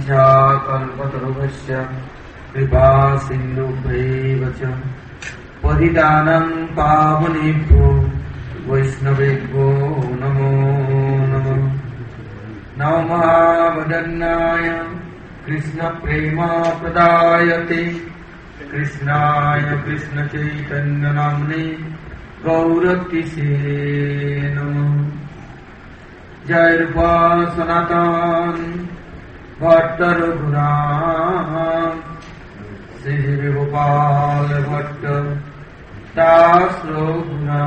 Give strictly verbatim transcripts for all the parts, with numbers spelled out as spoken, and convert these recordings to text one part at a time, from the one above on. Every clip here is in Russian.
Vaishya Kripa Sindhu Bhaivacha Paditanam Pavanibho Vaishnavibho Namo Namo Namo Mahavadannaya Krishna Prema Pradayate Krishnaya Krishna Chaitanya Namne Gauratise Namo Jai Rupa Sanatan Bhatta Raghuna Sri Gopal Bhatta Das Raghuna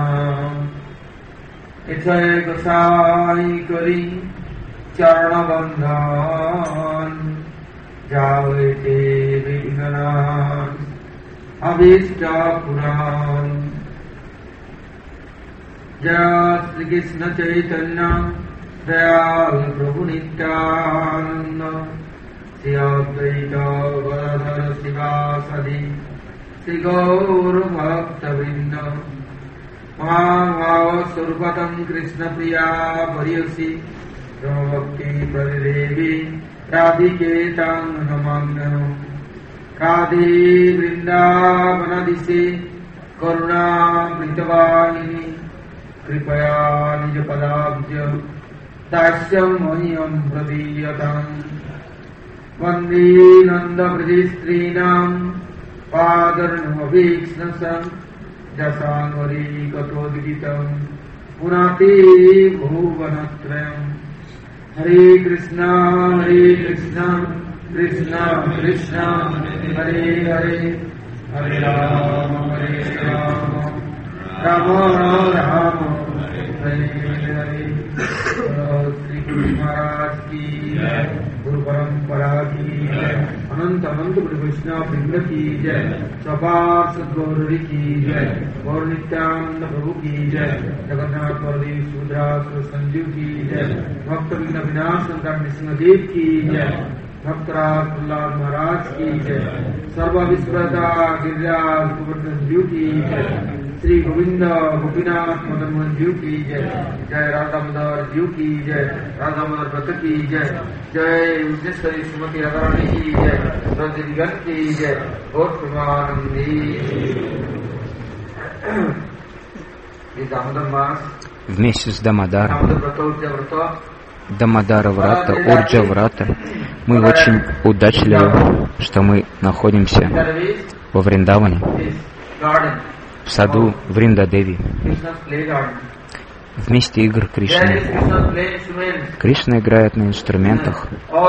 Ithai Gosai Kari Charana Bandhan Javate Vignanan Avishta Puran Jai Shri Krishna Chaitanya Dayal Prabhu Nityananda Sri Advaita Gadadhara Sivasadi Sri Gaura Bhakta Vrinda Mahava Surupatam Krishna Priya Variyasi Bhakti Paridevi Radhiketam Namangano Radhe Vrindavanadise Karuna Vrindavani Kripaya Nija Padabhya Dasyam Mahiyam Pradiyatam Vande Nanda Prajistrinam Padarnavaviksnasam Jasangvari Gatodigitam Punati Bhuvanatrayam Hare Krishna Hare Krishna Krishna Krishna Hare Hare Hare Rama Hare Rama Rama Rama Hare Hare Shri Guru Maharaj ki Jai Guru Parampara ki Jai Ananta Ananta Guru Vaishnava Vrinda ki Jai Sabha Sadguru ki Jai Gaur Nityananda Prabhu ki Jai Jagannath Baladev Subhadra Sanjeev ki Jai Bhakta Vigna Vinashankar Nrsimhadev ki Jai Bhaktaraj Prahlad Maharaj ki Jai Sarva Visvrata Giriraj Govardhan Ji ki Jai Sri Govinda Gopinath Madan Mohan Ji ki Jai Jai Radha Madar Ji ki Jai Radha Madar Vrata ki Jai Jai Ujjaswari Srimati Radharani ki Jai Radha Digan ki Jai Gaur Premanandi. Вместе с Дамодар, Дамодара Врата, Урджа Врата, мы очень удачливы, что мы находимся во Вриндаване, в саду Вриндадеви, в месте игр Кришны. Кришна играет на инструментах,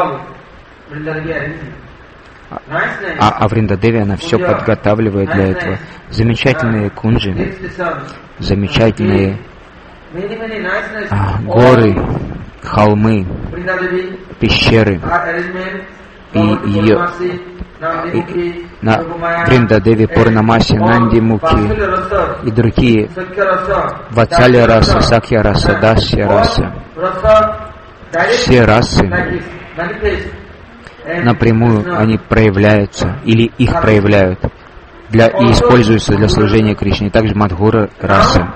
а, а Вриндадеви она все подготавливает для этого. Замечательные кунджи, замечательные а, горы, холмы, пещеры и ее и, на Вриндадеви, Пурнамаси, Нанди Муки и другие Ватсалья раса, Сакья раса, Дасья раса. Все расы напрямую они проявляются или их проявляют для, и используются для служения Кришне. Также Мадхура раса.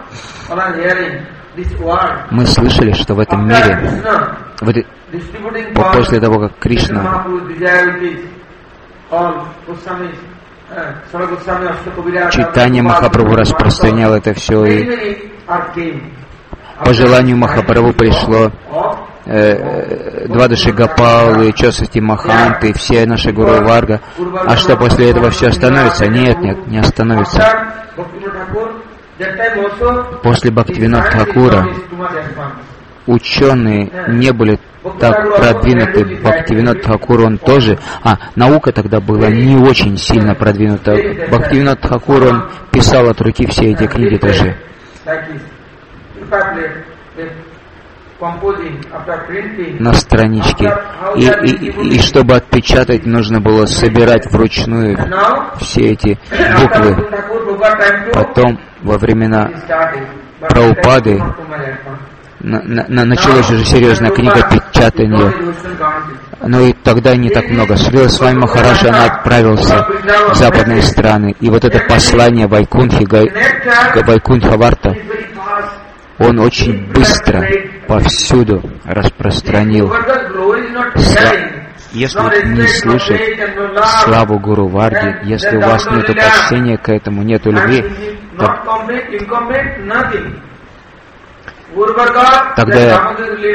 Мы слышали, что в этом мире, в этой, после того, как Кришна Чайтанья Махапрабху распространял это все, и по желанию Махапрабху пришло э, Двадаши Гопалы, Чосати Маханты, все наши Гуру Варга. А что после этого все остановится? Нет, нет, не остановится. После Бхактивинода Тхакура ученые не были так продвинуты. Бхактивинод Тхакур, он тоже... А, наука тогда была не очень сильно продвинута. Бхактивинод Тхакур, он писал от руки все эти книги тоже. На страничке. И, и, и чтобы отпечатать, нужно было собирать вручную все эти буквы. Потом, во времена Прабхупады, на, на, началась уже серьезная книга печатания. Но и тогда не так много. Шрила Свами Махарадж, она отправился в западные страны. И вот это послание Вайкунхи, Вайкунха-варта, он очень быстро повсюду распространил. Если не слушать славу Гуру Варги, если у вас нет почтения к этому, нет любви, то тогда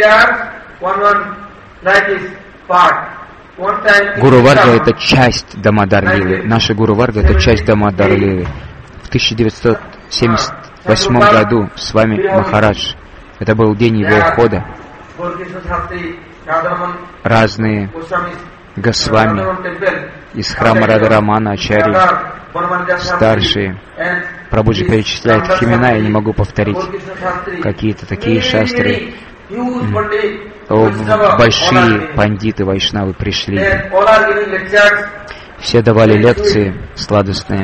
Гуру Варга — это часть Дамодар Лилы. Наша Гуру Варга — это часть Дамодар Лилы. В тысяча девятьсот семьдесят восьмом году с вами Махарадж, это был день его ухода, разные Госвами из храма Радхарамана, Ачарьи, старшие. Прабхуджи перечисляет их имена, я не могу повторить. Какие-то такие шастры. Большие пандиты вайшнавы пришли. Все давали лекции сладостные.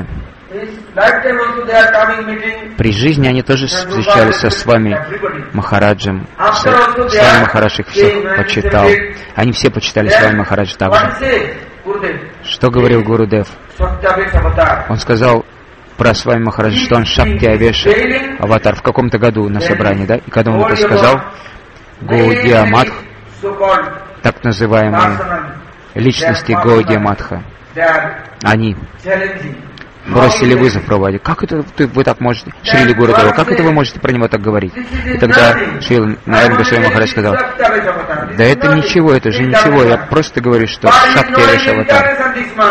При жизни они тоже встречались со свами Махараджем. С вами Махарадж их всех почитал. Они все почитали с вами Махарадж также. Что говорил Гурудев? Он сказал про с вами Махарадж, что он Шакти Авеша, аватар, в каком-то году на собрании, да? И когда он это сказал, Гаудия Мадх, так называемые личности Гаудия Мадха, они бросили вызов Прабхупаде. Как это ты, вы так можете, Шрили Гурудева, как это вы можете про него так говорить? И тогда Шрила Нараяна Госвами Махарадж сказал, да это ничего, это же ничего, я просто говорю, что Шакти Авеша аватар.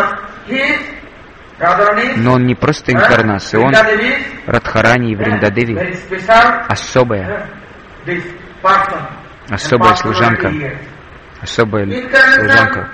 Но он не просто инкарнация, он Радхарани и Вриндадеви, особая, особая служанка, особая служанка.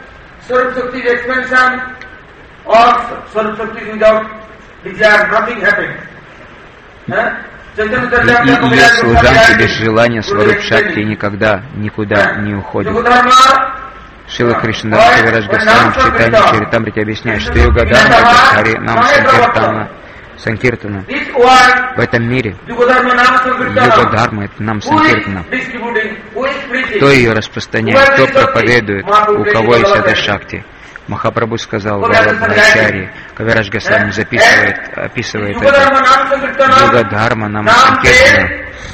И ее служанки без желания Сваруб Шакти никогда никуда не уходят. Шрила Кришнадас Кавирадж Госвами в читании Чаритамрити объясняет, что Юга Дharma это Хари Нам Санкиртана. Санкиртана. В этом мире Юга Дharma это Нам Санкиртана. Кто ее распространяет, кто проповедует, у кого есть эта Шакти. Махапрабху сказал в Валабхачарьи, Кавирадж Госвами записывает, описывает это. Юга Дharma Нам Санкиртана.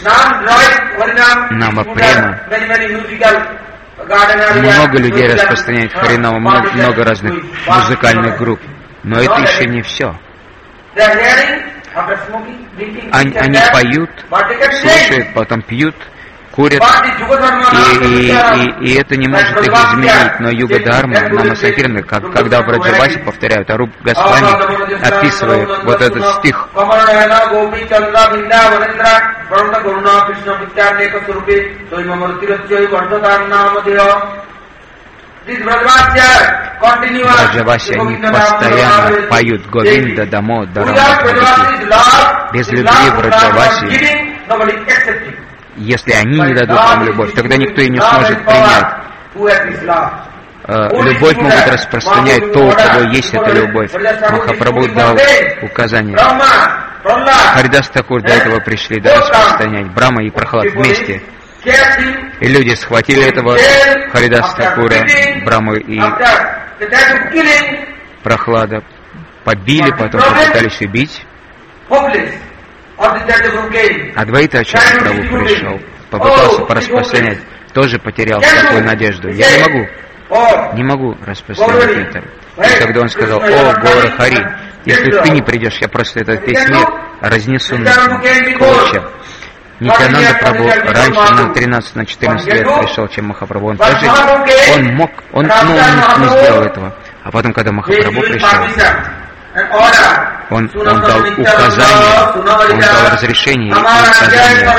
Нама Према. Много людей распространяют Харинама, много, много разных музыкальных групп. Но это еще не все. Они, они поют, слушают, потом пьют, курят, и, и, и, и это не может их изменить. Но Юга Дharma, Нама Санкиртана, как, когда в Браджавасе повторяют, Аруб Госвами описывает вот этот стих. Браджавасе они постоянно поют Говинда, Дамо, Дарамадхи. Без любви в Браджавасе, если они не дадут вам любовь, тогда никто и не сможет принять. Любовь могут распространять то, у кого есть эта любовь. Махапрабху дал указание. Харидас Такур до этого пришли, да, распространять. Брахма и Прахлад вместе. И люди схватили этого Харидас Такура, Брахму и Прахлада, побили, потом попытались убить. Адвайта Ачарья Прабху пришел, попытался пораспространять, тоже потерял всякую надежду. Я не могу, не могу распространять это. И когда он сказал: о, Гора Хари, если ты не придешь, я просто этот весь мир разнесу на клочья. Нитьянанда Прабху раньше на тринадцать на четырнадцать лет пришел, чем Махапрабху. Он тоже, он мог, он, но он не, не сделал этого. А потом, когда Махапрабху пришел, он, он дал указания, он дал разрешение и указания.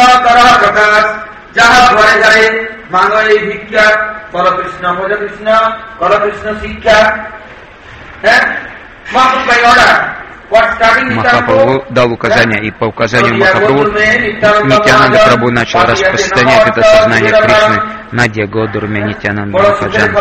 Махапрабху дал указания, и по указанию Махапрабху Нитьянанда Прабху начал распространять это сознание Кришны. Надя Годурмя Нитьянанда Махаджан.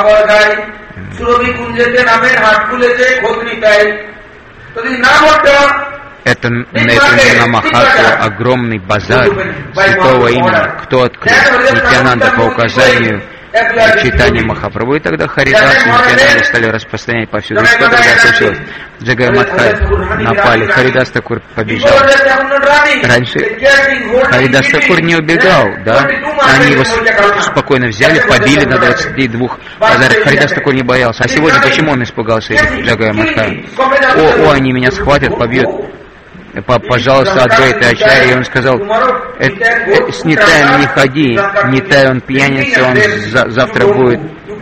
Это, это на Махату огромный базар святого имени. Кто открыл? Нитьянанда по указанию Чайтанья Махапрабху, и тогда Харидас и стали распространять повсюду. Что тогда случилось? Джагай Мадхай напали, Харидас Такур побежал. Раньше Харидас Такур не убегал, да? Они его спокойно взяли, побили на двадцати двух базарах. Харидас Такур не боялся. А сегодня почему он испугался этих Джагай Мадхай? О, о, они меня схватят, побьют. Пожалуйста, Адвайта Ачарья. И он сказал, э, э, с Нитаем не ходи, Нитай он пьяница, он за, завтра будет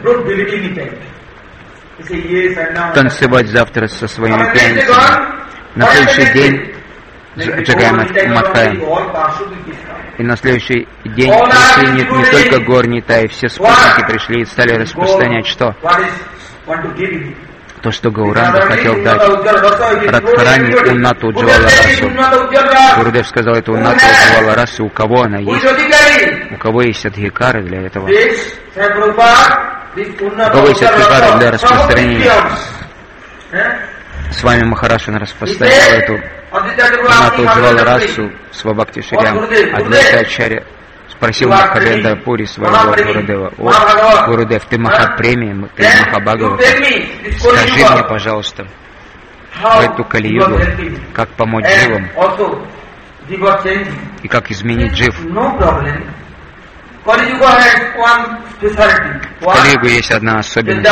танцевать завтра со своими пьяницами. На следующий день Джагай Мадхай. И на следующий день пришли не, не только гор Нитай, все спутники пришли и стали распространять что? То, что Гауранда хотел дать Радхарани Уннату Уджвала Расу. Гурудев сказал, это Уннату Уджвала Расу, у кого она есть? У кого есть адхикары для этого? У кого есть адхикары для распространения? С вами Махараджан распространял эту Уннату Уджвала Расу Свабхакти Ширям. Адвайта Ачарья спросил Махавендра Пури своего Гурудева: о, Гурудев, ты Махапреми, ты Махабхагава, скажи мне, пожалуйста, в эту Кали-югу, как помочь дживам и как изменить джив. В Кали-югу есть одна особенность.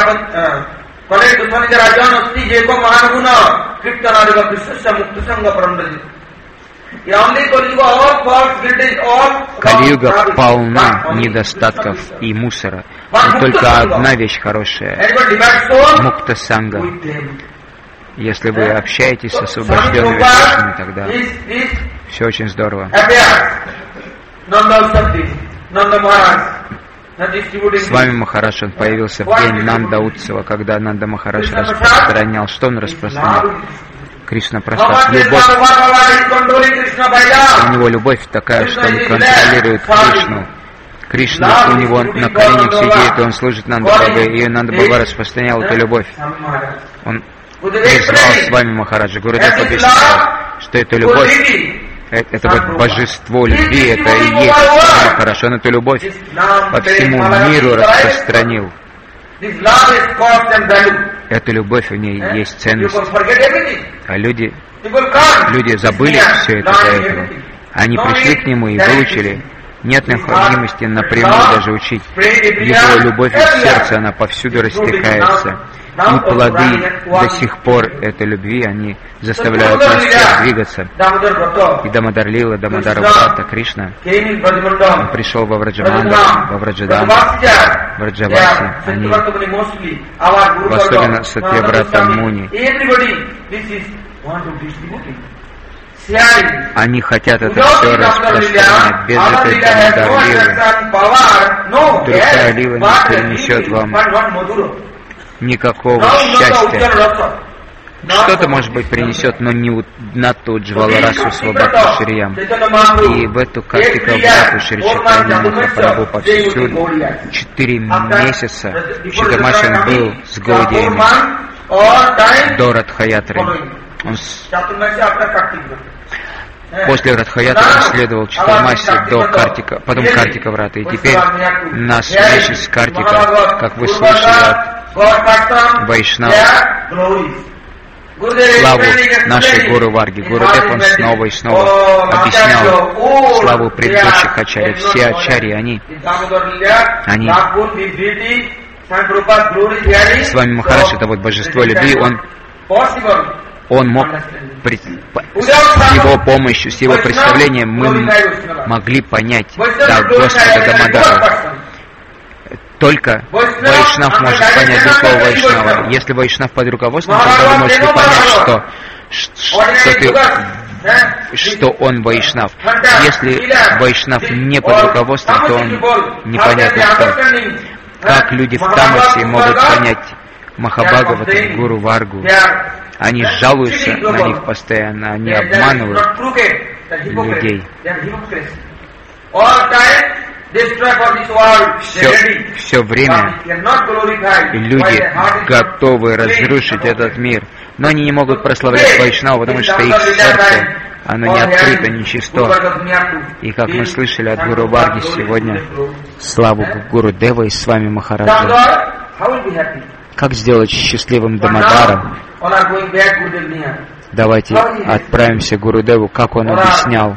Кали-юга полна недостатков и мусора. Но только одна вещь хорошая — мукта санга. Если вы общаетесь с освобожденными душами, тогда все очень здорово. С вами Махарадж, он появился в день Нанда Утсава, когда Нанда Махарадж распространял. Что он распространял? Кришна Прасад. Любовь. У него любовь такая, что он контролирует Кришну. Кришна у него на коленях сидит, и он служит Нанда Бабе, и Нанда Баба распространял эту любовь. Он призвал с вами Махараджа. Гурудев объяснял, что это любовь, это, это вот божество любви, это и есть Махарадж. Он эту любовь по всему миру распространил. Эта любовь, в ней есть ценность. А люди, люди забыли все это до этого. Они пришли к нему и выучили. Нет необходимости напрямую даже учить. Его любовь из сердца, она повсюду растекается. И плоды до сих пор этой любви, они заставляют нас всех двигаться. И Дамодар Лила, Дамодар Врата, Кришна, он пришел во Враджаманду, во Враджаданду, в Враджаваси. Они, особенно Сатьяврата Муни, они хотят это все распространять без этой Дамодар Лилы. Другая Лила не перенесет вам никакого счастья. Что-то, может быть, принесет, но не на ту Джваларасу Свабхакти Шриям. И в эту Картика Врату Шри Чайтанья Махапрабху повсюду четыре месяца Читамашин был с Гаудиями до Радхаятры. Он с... После Радхаятры он следовал Чатурмаси до Картика, потом Картика Врата. И теперь на встрече с Картика, как вы слышали от Вайшнава, славу нашей Гуру Варги. Гурудев он снова и снова объяснял славу предыдущих ачарьев. Все ачарьи, они, они, с вами Махарадж, это вот божество любви, он, он мог, пред, с его помощью, с его представлением мы могли понять, да, Господа Дамодара. Только Вайшнав может понять другого Вайшнава. Если Вайшнав под руководством, тогда вы можете понять, что, что, ты, что он Вайшнав. Если Вайшнав не под руководством, то он непонятно кто. Как люди в тамасе могут понять Махабхагавату, Гуру Варгу? Они жалуются на них постоянно, они обманывают людей. Все, все время люди готовы разрушить этот мир, Но они не могут прославлять Вайшнава, потому что их сердце, оно не открыто, не чисто. И как мы слышали от Гуру Варги сегодня, славу Гурудева и с вами Махараджа. Как сделать счастливым Дамодара? Давайте отправимся к Гурудеву, как он объяснял.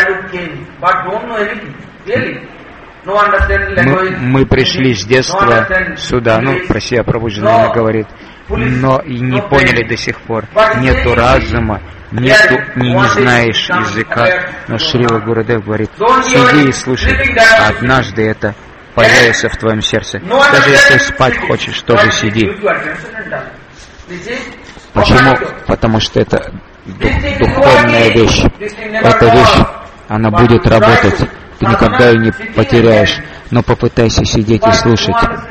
Мы, мы пришли с детства сюда, ну, Россия пробуждена говорит, но и не поняли до сих пор. Нету разума, нету, не, не знаешь языка. Но Шрила Гурудев говорит, сиди и слушай, однажды это появится в твоем сердце. Даже если спать хочешь, тоже сиди. Почему? Потому что это духовная вещь. Эта вещь, она будет работать. Ты никогда ее не потеряешь. Но попытайся сидеть и слушать.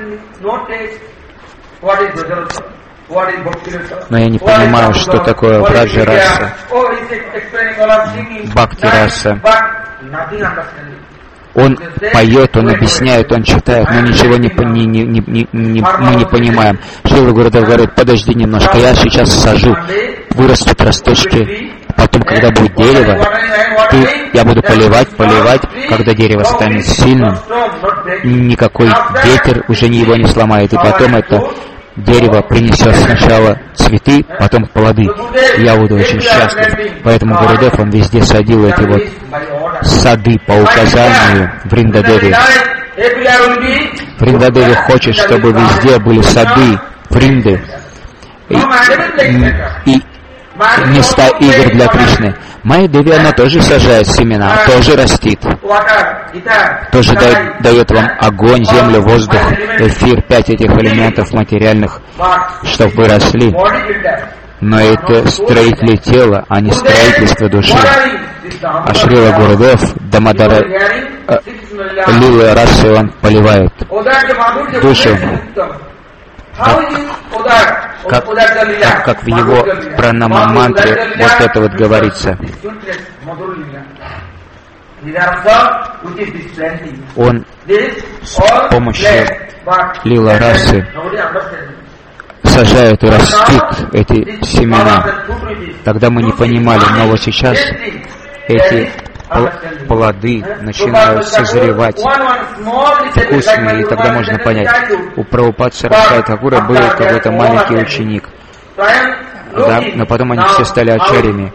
Но я не понимаю, что такое Враджа раса, Бхакти раса. Он поет, он объясняет, он читает, но ничего не, не, не, не, не, мы не понимаем. Шрила Гурудев говорит, подожди немножко, я сейчас сажу, вырастут росточки, потом, когда будет дерево, ты, я буду поливать, поливать, когда дерево станет сильным, никакой ветер уже его не сломает, и потом это дерево принесет сначала цветы, потом плоды. Я буду очень счастлив. Поэтому Гурудев, он везде садил эти вот сады по указанию Вриндадеви. Вриндадеви хочет, чтобы везде были сады Вринды и, и места игр для Кришны. Майя Деви, она тоже сажает семена, тоже растит, тоже да, дает вам огонь, землю, воздух, эфир, пять этих элементов материальных, чтобы вы росли. Но это строители тела, а не строительство души. А Шрила Гурудев, Дамодара, э, Лилы расы, он поливает душу. Как, как, как в его пранама-мантре вот это вот говорится. Он с помощью лила расы сажает и растит эти семена. Тогда мы не понимали, но вот сейчас эти плоды начинают созревать вкусные, и тогда можно понять. У Прабхупады Сарасвати Такура был какой-то маленький ученик, да, но потом они все стали ачарьями.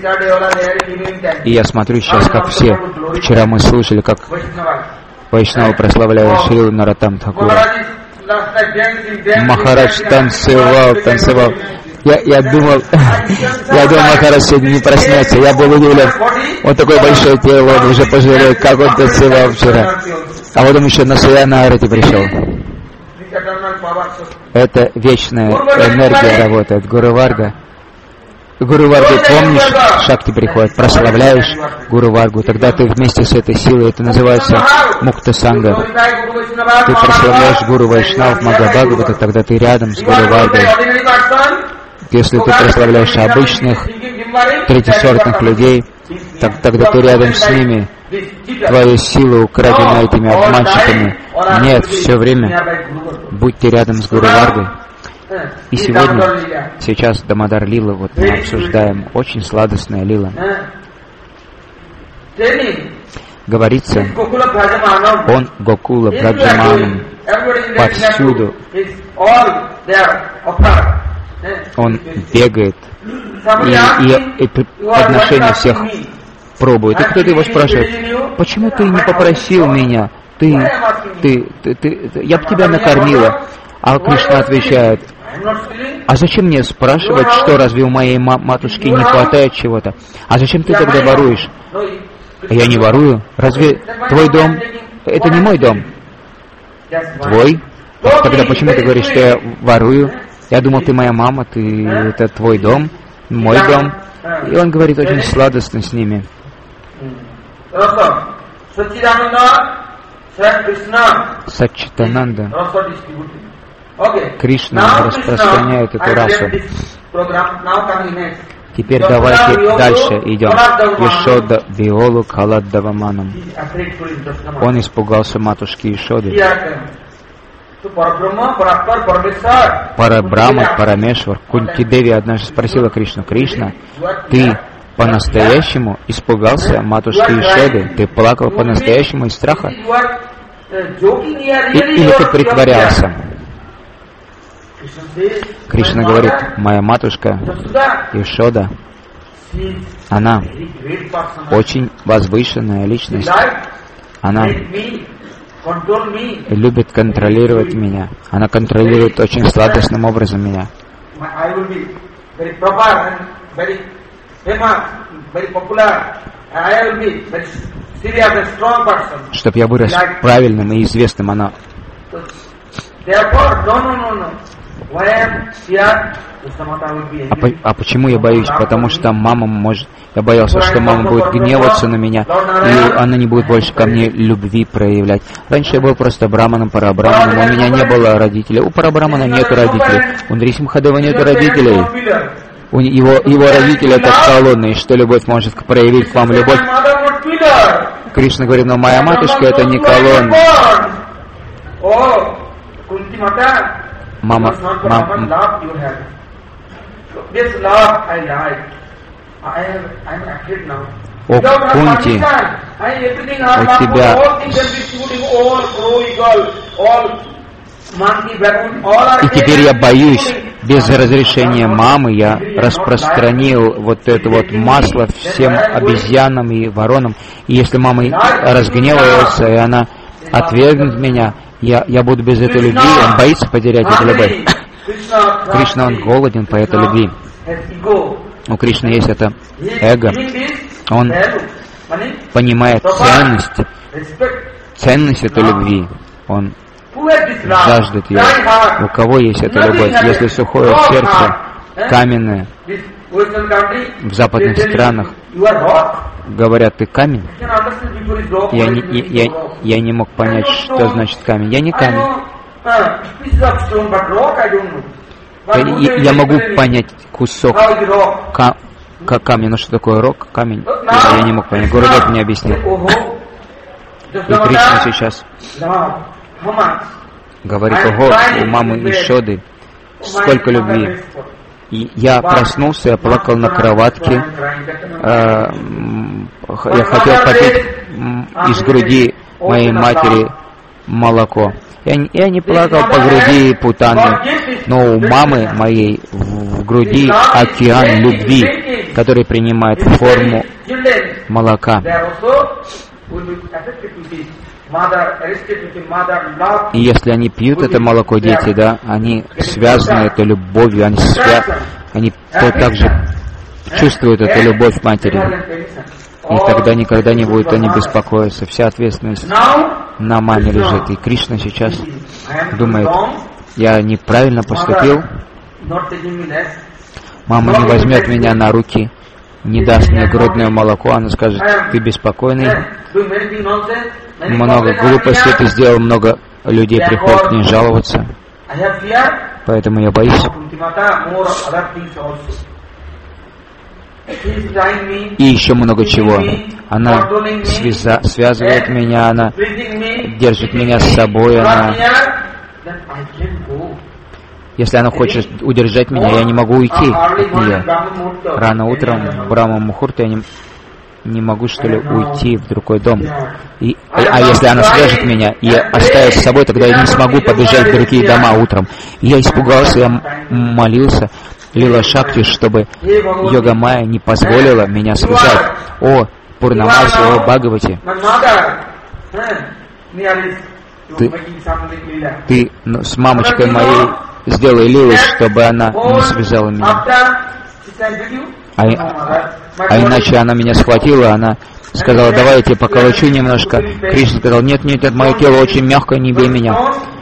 И я смотрю сейчас, как все. Вчера мы слушали, как Вайшнавы прославляют Шрилу Нароттама Такура. Махарадж танцевал, танцевал. Я, я думал, я думал, Махарадж сегодня не проснется. Я был удивлен. Он такой большой тело, он уже пожалел, как он танцевал вчера. А вот он еще на Суянарате пришел. Это вечная энергия работает. Гуру Варга. Гуру Варгу помнишь, Шакти приходит, прославляешь Гуру Варгу, тогда ты вместе с этой силой, это называется Мукта Санга. Ты прославляешь Гуру Вайшнав, Магабхагавата, тогда ты рядом с Гуру Варгой. Если ты прославляешь обычных, третьесортных людей, так, тогда ты рядом с ними. Твоя сила украдена этими обманщиками. Нет, все время будьте рядом с Гуру Варгой. И сегодня, сейчас Дамодар Лила, вот мы обсуждаем, очень сладостная лила. Говорится, он Гокула Браджаманам, повсюду. Он бегает и, и, и подношение всех пробует. И кто-то его спрашивает, почему ты не попросил меня? Ты, ты, ты, ты, ты я бы тебя накормила. А Кришна отвечает, а зачем мне спрашивать, что разве у моей матушки не хватает чего-то? А зачем ты тогда воруешь? Я не ворую. Разве твой дом? Это не мой дом. Твой? Тогда почему ты говоришь, что я ворую? Я думал, ты моя мама, ты это твой дом, мой дом. И он говорит очень сладостно с ними. Саччитананда. Кришна распространяет эту расу. Теперь давайте дальше идем. Ишода Биолу Каладдаваманам. Он испугался матушки Ишоды. Парабрахма, Парамешвар. Кунти Деви однажды спросила Кришну: Кришна, ты по-настоящему испугался матушки Ишоды? Ты плакал по-настоящему из страха? И, или ты притворялся? Кришна говорит: моя матушка Ишода, она очень возвышенная личность. Она любит контролировать меня. Она контролирует очень сладостным образом меня. Чтоб я вырос правильным и известным, она... А, по, а почему я боюсь? Потому что мама может... Я боялся, что мама будет гневаться на меня, и она не будет больше ко мне любви проявлять. Раньше я был просто браманом, парабраманом, у меня не было родителей. У парабрамана нету родителей, у Нрисимхадева нету родителей. У его, его родители это колонны, и что любовь может проявить к вам любовь? Кришна говорит: но моя матушка это не колонна. Мама, мама, о, Кунти, у тебя, и теперь я боюсь, без разрешения мамы я распространил вот это вот масло всем обезьянам и воронам, и если мама разгневается, и она отвергнет меня, Я, я буду без этой любви, он боится потерять эту любовь. Кришна, он голоден по этой любви. У Кришны есть это эго. Он понимает ценность, ценность этой любви. Он жаждет ее. У кого есть эта любовь? Если сухое сердце, каменное, в западных странах говорят: ты камень. Я не, я, я не мог понять, что значит камень. Я не камень. Я, я могу понять кусок ка, ка, камня, но что такое рок, камень, я, я не мог понять. Гурудев мне объяснил. И Кришна сейчас говорит: ого, у мамы Ишоды сколько любви. И я проснулся, я плакал на кроватке, э, я хотел попить из груди моей матери молоко. Я, я не плакал по груди Путаны, но у мамы моей в, в груди океан любви, который принимает форму молока. И если они пьют это молоко, дети, да, они связаны этой любовью, они, свя... они также чувствуют эту любовь матери. И тогда никогда не будет они беспокоиться. Вся ответственность на маме лежит. И Кришна сейчас думает: я неправильно поступил, мама не возьмет меня на руки, не даст мне грудное молоко, она скажет: ты беспокойный, много глупостей ты сделал, много людей приходят к ней жаловаться, поэтому я боюсь. И еще много чего. Она связа, связывает меня, она держит меня с собой, она... Если она хочет удержать меня, я не могу уйти от нее. Рано утром, в Брахма Мухурта, я не, не могу, что ли, уйти в другой дом. И, а если она свяжет меня и оставит с собой, тогда я не смогу побежать в другие дома утром. И я испугался, я молился Лила Шакти, чтобы Йога Майя не позволила меня связать. О, Пурнамаси, о, Бхагавати, ты, ты ну, с мамочкой моей сделай лилу, чтобы она не связала меня. А, а иначе она меня схватила, она сказала: давай я тебе поколочу немножко. Кришна сказал: нет, нет, нет, мое тело очень мягкое, не бей меня.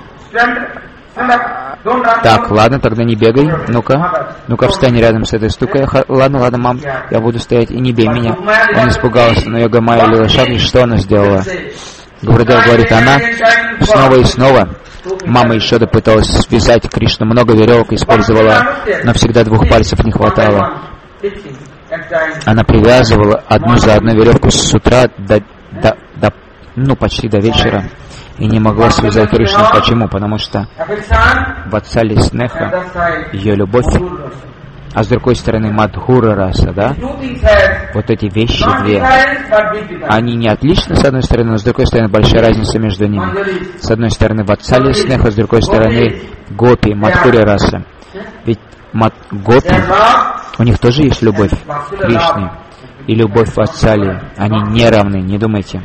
Так, ладно, тогда не бегай. Ну-ка, ну-ка, встань рядом с этой штукой. Ладно, ладно, мам, я буду стоять, и не бей меня. Он испугался, но Йога Майя Лила Шакти, что она сделала? Гурудев говорит: она снова и снова. Мама Ишода пыталась связать Кришну, много веревок использовала, но всегда двух пальцев не хватало. Она привязывала одну за одной веревку с утра до, до, до, ну, почти до вечера. и не могла связать Кришну. Почему? Потому что Ватсали Снеха, ее любовь, а с другой стороны Мадхура Раса, да? Вот эти вещи две, они не отличны с одной стороны, но с другой стороны большая разница между ними. С одной стороны Ватсали Снеха, с другой стороны Гопи, Мадхура Раса. Ведь Мат... Гопи, у них тоже есть любовь к Кришне и любовь к Ватсали. Они не равны, не думайте.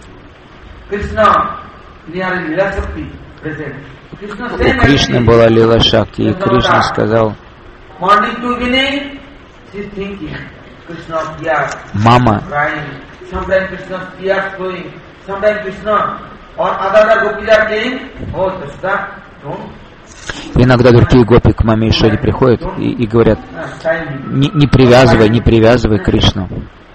У Кришны была Лила Шакти, и Кришна сказал: мама, иногда другие гопи к маме Ишоде приходят и, и говорят: не, не привязывай, не привязывай Кришну.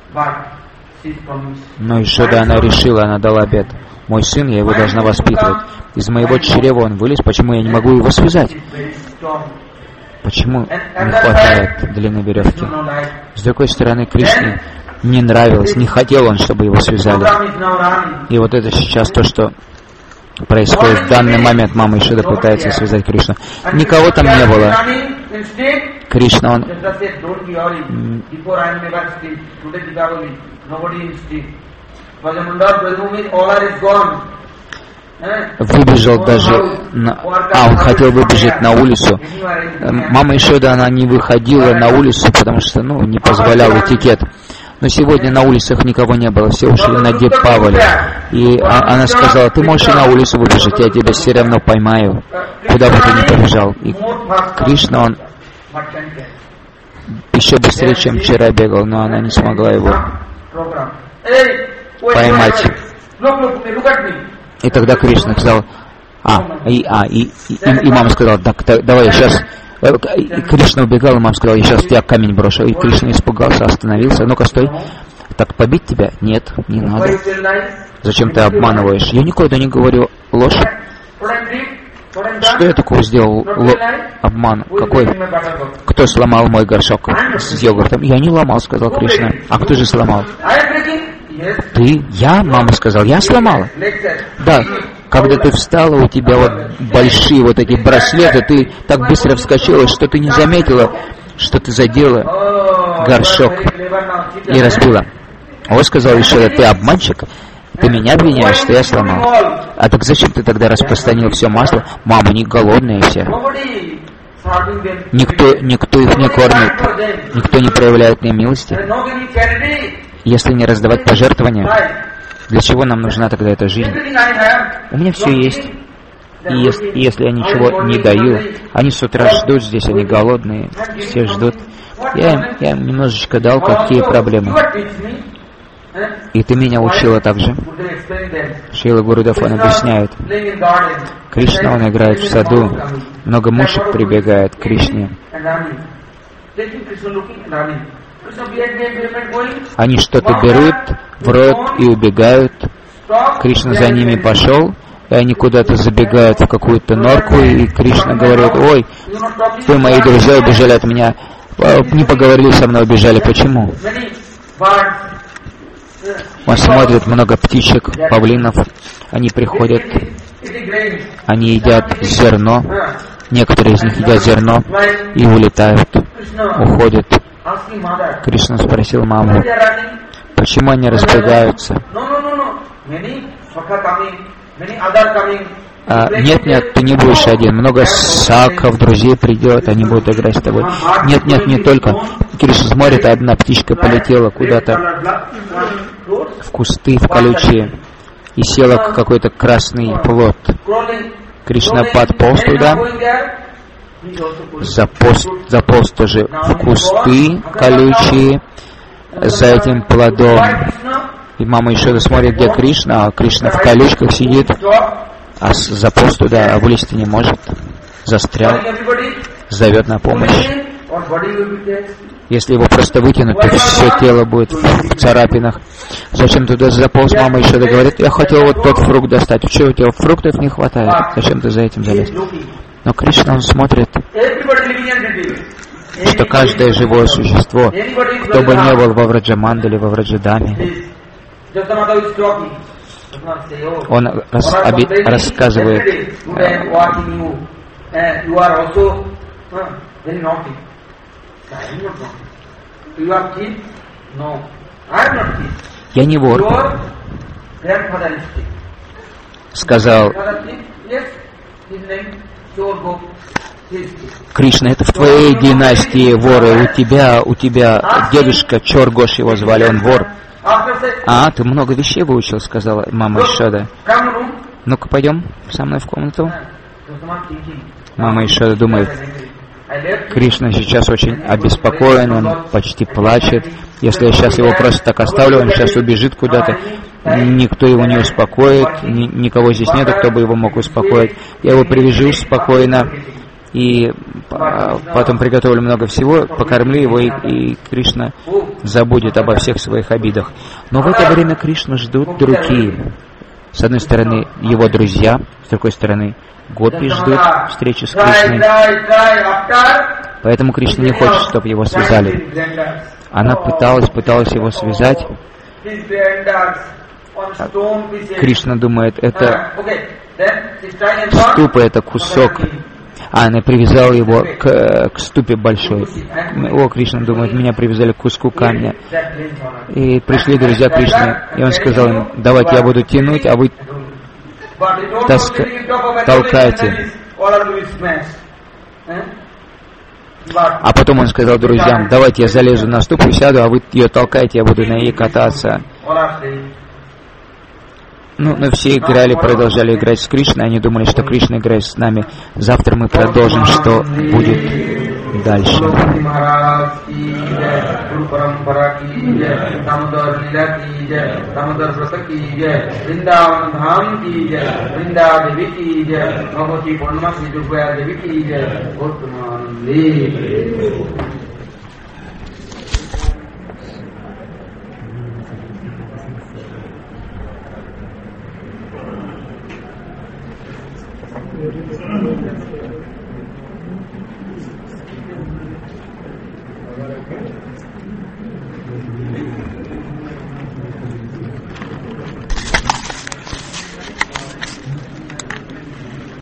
Но Ишода, она решила, она дала обет: мой сын, я его должна воспитывать. Из моего чрева он вылез, почему я не могу его связать? Почему не хватает длины веревки? С другой стороны, Кришне не нравилось, не хотел он, чтобы его связали. И вот это сейчас то, что происходит в данный момент. Мама Ишода пытается связать Кришну. Никого там не было. Кришна, он выбежал даже на... А, он хотел выбежать на улицу. Мама Ишода, она не выходила на улицу, потому что, ну, не позволял этикет. Но сегодня на улицах никого не было, все ушли на Дипавали. И она сказала: ты можешь и на улицу выбежать, я тебя все равно поймаю, куда бы ты ни побежал. И Кришна, он еще быстрее, чем вчера бегал, но она не смогла его поймать. И тогда Кришна сказал: а, и, а, и, и, и мама сказала: так, так, давай я сейчас... И Кришна убегал, и мама сказала: я сейчас тебя камень брошу. И Кришна испугался, остановился. Ну-ка, стой. Так, побить тебя? Нет, не надо. Зачем ты обманываешь? Я никогда не говорю ложь. Что я такого сделал? Л- обман. Какой? Кто сломал мой горшок с йогуртом? Я не ломал, сказал Кришна. А кто же сломал? Ты? Я? Мама сказала: я сломала. Да. Когда ты встала, у тебя вот большие вот эти браслеты, ты так быстро вскочила, что ты не заметила, что ты задела горшок и разбила. Он сказал еще: ты обманщик, ты меня обвиняешь, что я сломал. А так зачем ты тогда распространил все масло? Мама, не голодные все. Никто, никто их не кормит, никто не проявляет мне милости. Если не раздавать пожертвования, для чего нам нужна тогда эта жизнь? У меня все есть. И если, если я ничего не даю, они с утра ждут здесь, они голодные, все ждут. Я им, я им немножечко дал, какие проблемы. И ты меня учила так же. Шрила Гурудев, он объясняет. Кришна, он играет в саду. Много мушек прибегает к Кришне. Они что-то берут в рот и убегают. Кришна за ними пошел, и они куда-то забегают в какую-то норку, и Кришна говорит: ой, вы, мои друзья, убежали от меня, не поговорили со мной, убежали. Почему? Он смотрит, много птичек, павлинов, они приходят, они едят зерно, некоторые из них едят зерно и улетают, уходят. Кришна спросил маму: почему они разбегаются? А, нет, нет, ты не будешь один. Много саков, друзей придет, они будут играть с тобой. Нет, нет, не только. Кришна смотрит, одна птичка полетела куда-то в кусты, в колючие, и села в какой-то красный плод. Кришна подполз туда, заполз, заполз тоже в кусты колючие за этим плодом. И мама еще смотрит, где Кришна, а Кришна в колючках сидит, а заполз туда, а вылезти не может, застрял, зовет на помощь. Если его просто вытянуть, то все тело будет в царапинах. Зачем туда заполз? Мама еще говорит: я хотел вот тот фрукт достать. Что, у тебя фруктов не хватает? Зачем ты за этим залез? Но Кришна, он смотрит, что каждое живое существо, кто бы ни был во Враджамандале, во Враджадаме, Он рас, оби, рассказывает, я не вор, сказал Кришна, это в твоей династии воры, у тебя, у тебя дедушка Чор-Гош его звали, он вор. А, ты много вещей выучил, сказала мама Ишада. Ну-ка, пойдем со мной в комнату. Мама Ишада думает, Кришна сейчас очень обеспокоен, он почти плачет. Если я сейчас его просто так оставлю, он сейчас убежит куда-то. Никто его не успокоит, ни, никого здесь нет, кто бы его мог успокоить. Я его привяжу спокойно и потом приготовлю много всего, покормлю его, и, и Кришна забудет обо всех своих обидах. Но в это время Кришну ждут другие. С одной стороны, его друзья, с другой стороны, гопи ждут встречи с Кришной. Поэтому Кришна не хочет, чтобы его связали. Она пыталась, пыталась его связать. Кришна думает, это ступа, это кусок. А она привязала его к, к ступе большой. О, Кришна думает, меня привязали к куску камня. И пришли друзья Кришны, и он сказал им, давайте я буду тянуть, а вы таска, толкайте. А потом он сказал друзьям, давайте я залезу на ступу, сяду, а вы ее толкаете, я буду на ней кататься. Ну, но все играли, продолжали играть с Кришной, они думали, что Кришна играет с нами. Завтра мы продолжим, что будет дальше. Thank you.